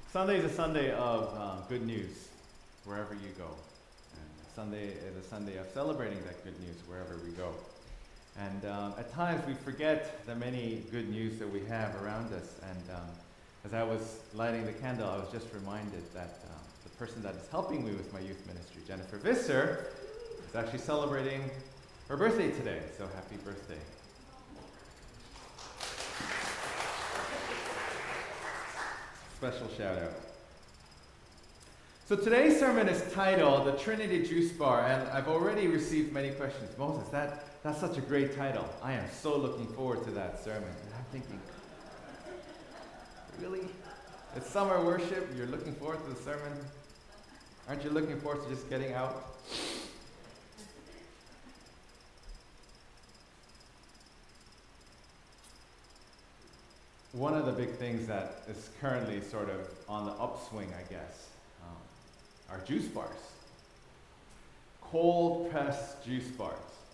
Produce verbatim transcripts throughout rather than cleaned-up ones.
Sunday is a Sunday of um, good news wherever you go. And Sunday is a Sunday of celebrating that good news wherever we go. And um, at times we forget the many good news that we have around us. And um, as I was lighting the candle, I was just reminded that um, the person that is helping me with my youth ministry, Jennifer Visser, is actually celebrating her birthday today. So happy birthday. Special shout out. So today's sermon is titled The Trinity Juice Bar, and I've already received many questions. Moses, that, that's such a great title. I am so looking forward to that sermon. And I'm thinking, really? It's summer worship, you're looking forward to the sermon? Aren't you looking forward to just getting out? One of the big things that is currently sort of on the upswing, I guess, um, are juice bars. Cold pressed juice bars.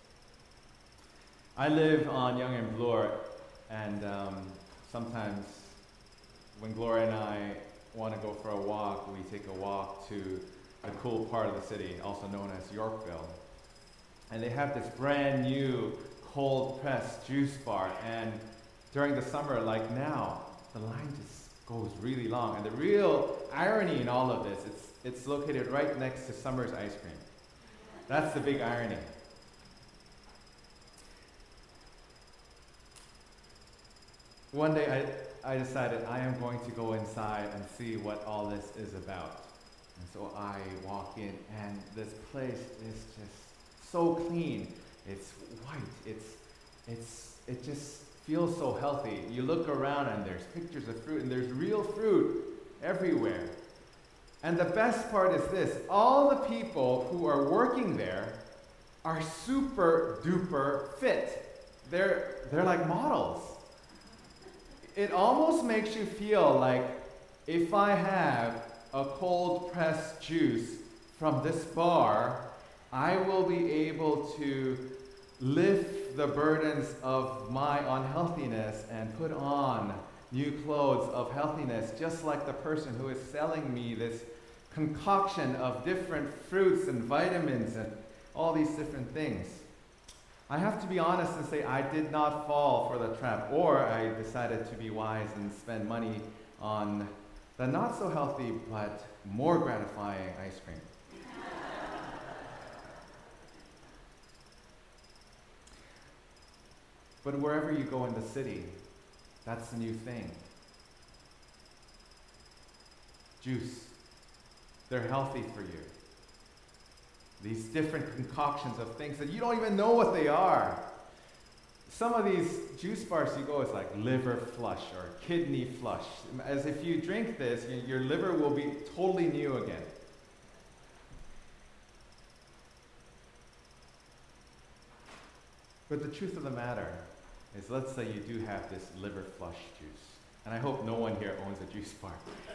I live on Yonge and Bloor, and um, sometimes when Gloria and I want to go for a walk, we take a walk to a cool part of the city, also known as Yorkville. And they have this brand new cold pressed juice bar, and during the summer, like now, the line just goes really long. And the real irony in all of this, it's, it's located right next to Summer's ice cream. That's the big irony. One day I, I decided I am going to go inside and see what all this is about. And so I walk in, and this place is just so clean. It's white. It's, it's, it just feels so healthy. You look around and there's pictures of fruit, and there's real fruit everywhere. And the best part is this: all the people who are working there are super duper fit. They're, they're like models. It almost makes you feel like if I have a cold pressed juice from this bar, I will be able to lift the burdens of my unhealthiness and put on new clothes of healthiness, just like the person who is selling me this concoction of different fruits and vitamins and all these different things. I have to be honest and say I did not fall for the trap, or I decided to be wise and spend money on the not so healthy but more gratifying ice cream. But wherever you go in the city, that's the new thing. Juice. They're healthy for you. These different concoctions of things that you don't even know what they are. Some of these juice bars you go, it's like liver flush or kidney flush. As if you drink this, your liver will be totally new again. But the truth of the matter is, let's say you do have this liver flush juice. And I hope no one here owns a juice bar.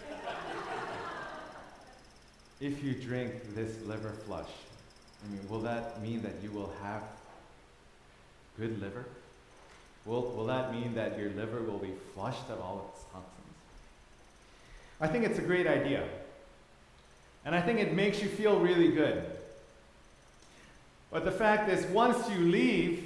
If you drink this liver flush, I mean, will that mean that you will have good liver? Will, will that mean that your liver will be flushed of all its toxins? I think it's a great idea. And I think it makes you feel really good. But the fact is, once you leave,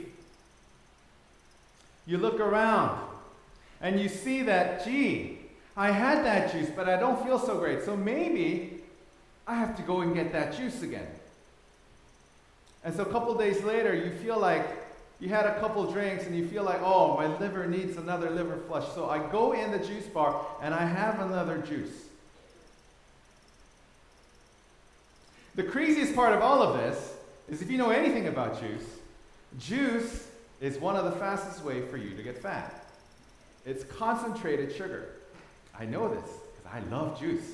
you look around and you see that, gee, I had that juice, but I don't feel so great. So maybe I have to go and get that juice again. And so a couple days later, you feel like you had a couple drinks and you feel like, oh, my liver needs another liver flush. So I go in the juice bar and I have another juice. The craziest part of all of this is, if you know anything about juice, juice is one of the fastest ways for you to get fat. It's concentrated sugar. I know this because I love juice.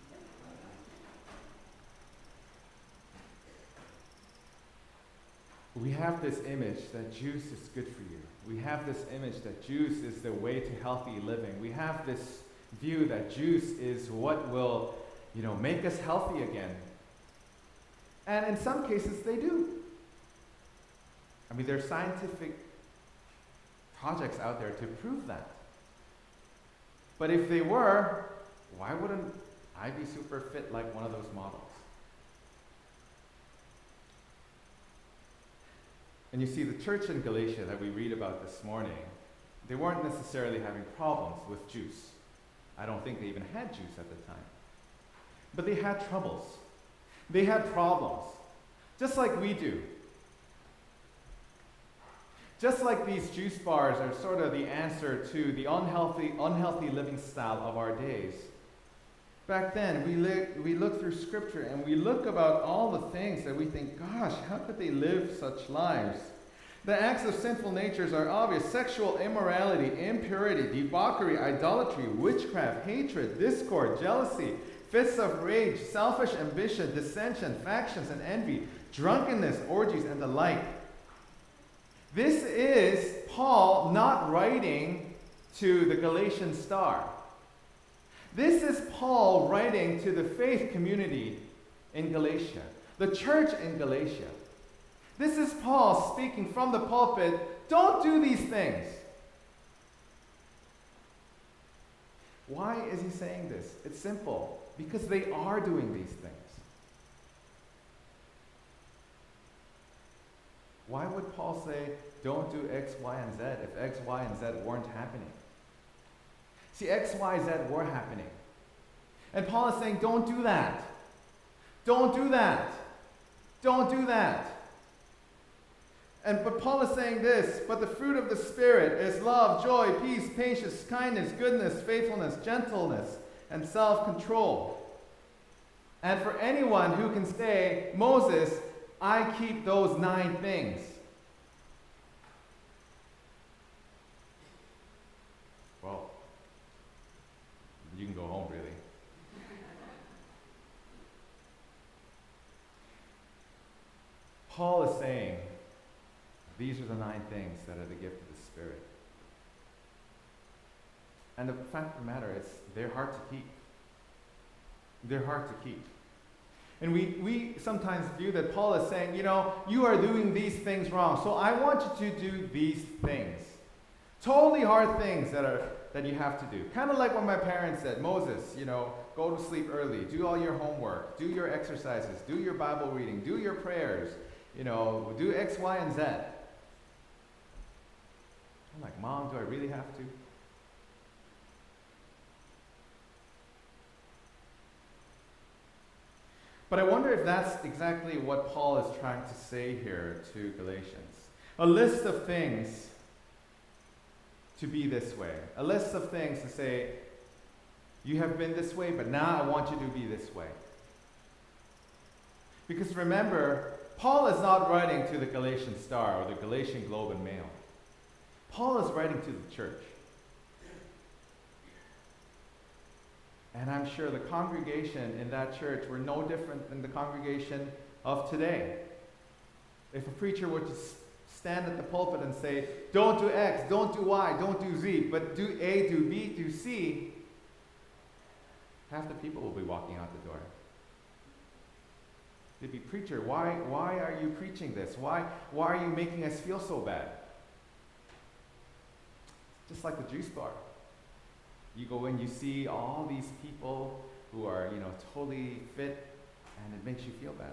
We have this image that juice is good for you. We have this image that juice is the way to healthy living. We have this view that juice is what will, you know, make us healthy again. And in some cases, they do. I mean, there are scientific projects out there to prove that. But if they were, why wouldn't I'd be super fit like one of those models. And you see, the church in Galatia that we read about this morning, they weren't necessarily having problems with juice. I don't think they even had juice at the time. But they had troubles. They had problems, just like we do. Just like these juice bars are sort of the answer to the unhealthy, unhealthy living style of our days. Back then, we, li- we look through Scripture and we look about all the things that we think, gosh, how could they live such lives? The acts of sinful natures are obvious: sexual immorality, impurity, debauchery, idolatry, witchcraft, hatred, discord, jealousy, fits of rage, selfish ambition, dissension, factions, and envy, drunkenness, orgies, and the like. This is Paul not writing to the Galatian star. This is Paul writing to the faith community in Galatia, the church in Galatia. This is Paul speaking from the pulpit. Don't do these things. Why is he saying this? It's simple. Because they are doing these things. Why would Paul say, don't do X, Y, and Z if X, Y, and Z weren't happening? See, X, Y, Z were happening. And Paul is saying, don't do that. Don't do that. Don't do that. And but Paul is saying this, but the fruit of the Spirit is love, joy, peace, patience, kindness, goodness, faithfulness, gentleness, and self-control. And for anyone who can say, Moses, I keep those nine things. Well, you can go home, really. Paul is saying, these are the nine things that are the gift of the Spirit. And the fact of the matter is, they're hard to keep. They're hard to keep. And we, we sometimes view that Paul is saying, you know, you are doing these things wrong, so I want you to do these things. Totally hard things that are that you have to do. Kind of like when my parents said, Moses, you know, go to sleep early, do all your homework, do your exercises, do your Bible reading, do your prayers, you know, do X, Y, and Z. I'm like, Mom, do I really have to? But I wonder if that's exactly what Paul is trying to say here to Galatians. A list of things to be this way. A list of things to say, you have been this way, but now I want you to be this way. Because remember, Paul is not writing to the Galatian Star or the Galatian Globe and Mail. Paul is writing to the church. And I'm sure the congregation in that church were no different than the congregation of today. If a preacher were to stand at the pulpit and say, don't do X, don't do Y, don't do Z, but do A, do B, do C, half the people will be walking out the door. They'd be, preacher, why, why are you preaching this? Why, why are you making us feel so bad? Just like the juice bar. You go in, you see all these people who are, you know, totally fit, and it makes you feel bad.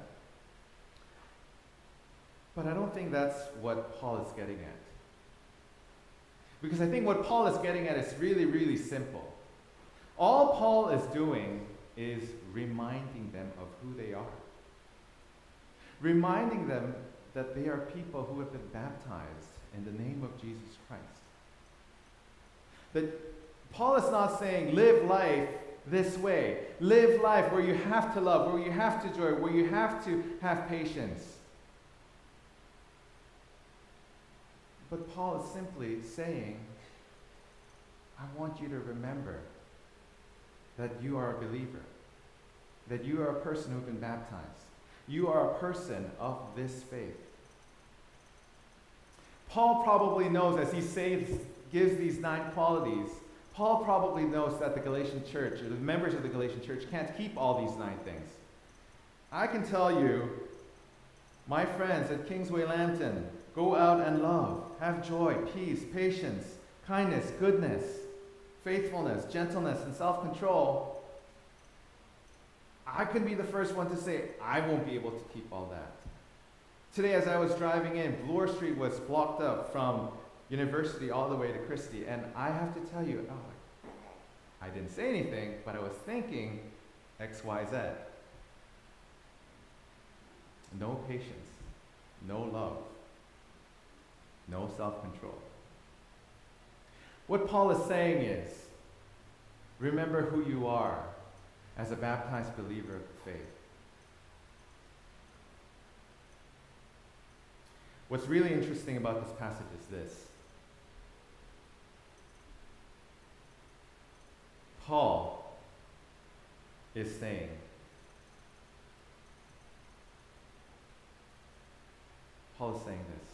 But I don't think that's what Paul is getting at. Because I think what Paul is getting at is really, really simple. All Paul is doing is reminding them of who they are. Reminding them that they are people who have been baptized in the name of Jesus Christ. That Paul is not saying live life this way. Live life where you have to love, where you have to joy, where you have to have patience. But Paul is simply saying, I want you to remember that you are a believer, that you are a person who has been baptized. You are a person of this faith. Paul probably knows, as he saves, gives these nine qualities, Paul probably knows that the Galatian church, or the members of the Galatian church, can't keep all these nine things. I can tell you, my friends at Kingsway Lambton, go out and love, have joy, peace, patience, kindness, goodness, faithfulness, gentleness, and self-control. I could be the first one to say, I won't be able to keep all that. Today, as I was driving in, Bloor Street was blocked up from University all the way to Christie, and I have to tell you, oh, I didn't say anything, but I was thinking X, Y, Z. No patience, no love, no self-control. What Paul is saying is, remember who you are as a baptized believer of the faith. What's really interesting about this passage is this. Paul is saying, Paul is saying this.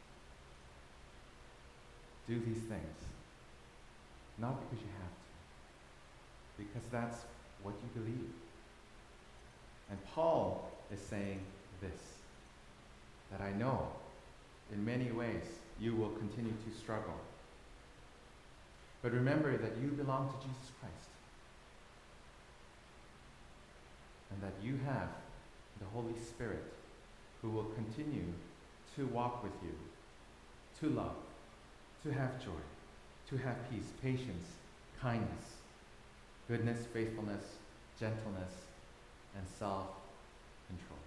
Do these things, not because you have to, because that's what you believe. And Paul is saying this, that I know in many ways you will continue to struggle. But remember that you belong to Jesus Christ. And that you have the Holy Spirit who will continue to walk with you, to love, to have joy, to have peace, patience, kindness, goodness, faithfulness, gentleness, and self-control.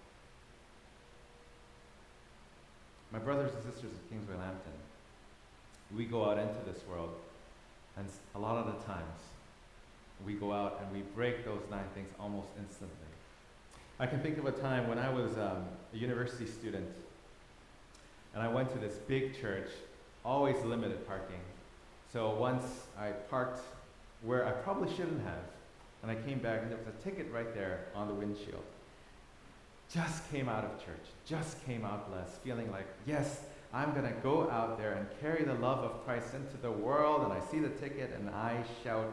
My brothers and sisters of Kingsway Lambton, we go out into this world, and a lot of the times, we go out and we break those nine things almost instantly. I can think of a time when I was um, a university student, and I went to this big church, always limited parking. So once I parked where I probably shouldn't have, and I came back and there was a ticket right there on the windshield. Just came out of church, just came out blessed, feeling like, yes, I'm going to go out there and carry the love of Christ into the world, and I see the ticket and I shout,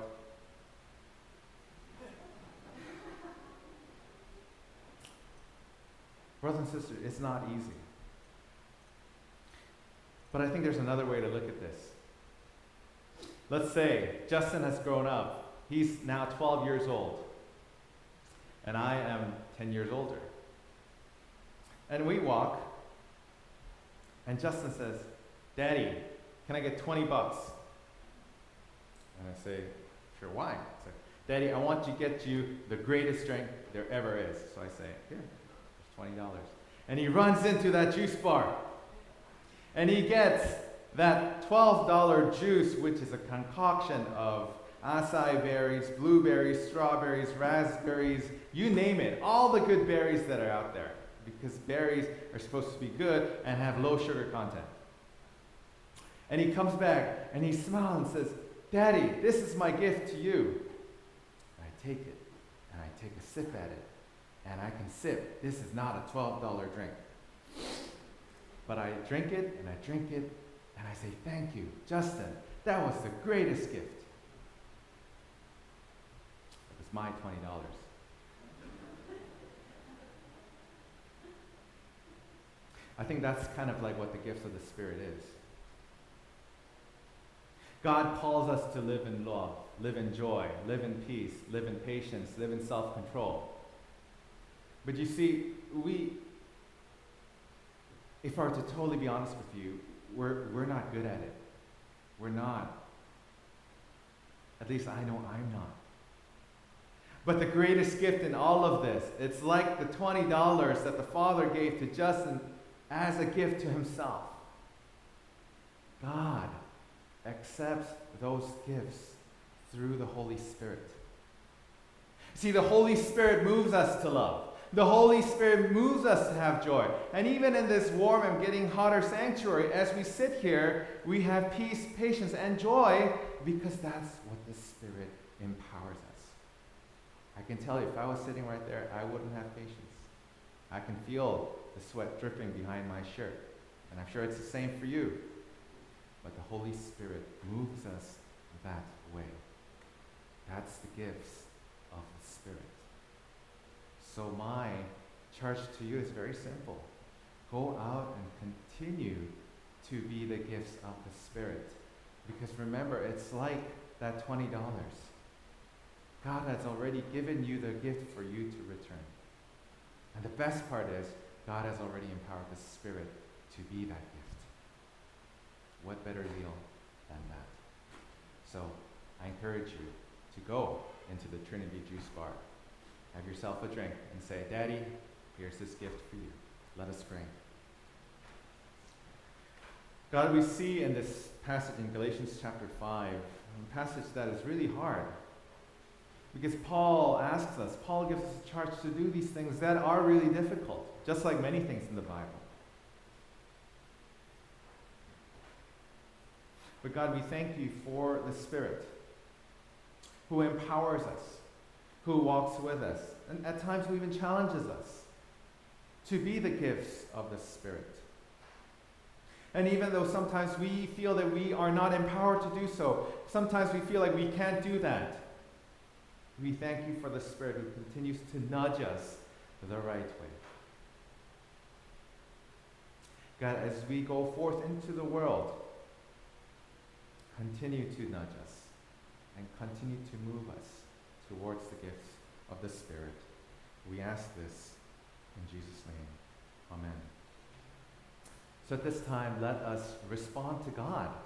brothers and sisters, it's not easy. But I think there's another way to look at this. Let's say Justin has grown up. He's now twelve years old. And I am ten years older. And we walk, and Justin says, Daddy, can I get twenty bucks? And I say, sure, why? He said, Daddy, I want to get you the greatest drink there ever is. So I say, here, there's twenty dollars. And he runs into that juice bar. And he gets that twelve dollar juice, which is a concoction of acai berries, blueberries, strawberries, raspberries, you name it, all the good berries that are out there. Because berries are supposed to be good and have low sugar content. And he comes back and he smiles and says, Daddy, this is my gift to you. And I take it and I take a sip at it. And I can sip. This is not a twelve dollar drink. But I drink it and I drink it and I say, thank you, Justin. That was the greatest gift. It was my twenty dollars. I think that's kind of like what the gifts of the Spirit is. God calls us to live in love, live in joy, live in peace, live in patience, live in self-control. But you see, we, if I were to totally be honest with you, we're, we're not good at it. We're not. At least I know I'm not. But the greatest gift in all of this, it's like the twenty dollars that the Father gave to Justin as a gift to himself. God accepts those gifts through the Holy Spirit. See, the Holy Spirit moves us to love. The Holy Spirit moves us to have joy. And even in this warm and getting hotter sanctuary, as we sit here, we have peace, patience, and joy because that's what the Spirit empowers us. I can tell you, if I was sitting right there, I wouldn't have patience. I can feel the sweat dripping behind my shirt. And I'm sure it's the same for you. But the Holy Spirit moves us that way. That's the gifts of the Spirit. So my charge to you is very simple. Go out and continue to be the gifts of the Spirit. Because remember, it's like that twenty dollars. God has already given you the gift for you to return. And the best part is, God has already empowered the Spirit to be that gift. What better deal than that? So, I encourage you to go into the Trinity Juice Bar. Have yourself a drink and say, Daddy, here's this gift for you. Let us pray. God, we see in this passage in Galatians chapter five, a passage that is really hard. Because Paul asks us, Paul gives us a charge to do these things that are really difficult, just like many things in the Bible. But God, we thank you for the Spirit who empowers us, who walks with us, and at times who even challenges us to be the gifts of the Spirit. And even though sometimes we feel that we are not empowered to do so, sometimes we feel like we can't do that, we thank you for the Spirit who continues to nudge us the right way. God, as we go forth into the world, continue to nudge us and continue to move us towards the gifts of the Spirit. We ask this in Jesus' name. Amen. So at this time, let us respond to God